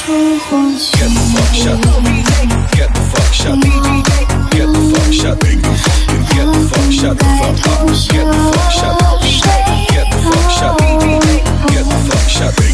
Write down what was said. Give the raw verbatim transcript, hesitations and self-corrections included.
Get the fuck shut. Get the fuck shut. Get the fuck shut. Get the fuck shut the fuck up. Get the fuck shut. Get the fuck shut. Get the fuck shut.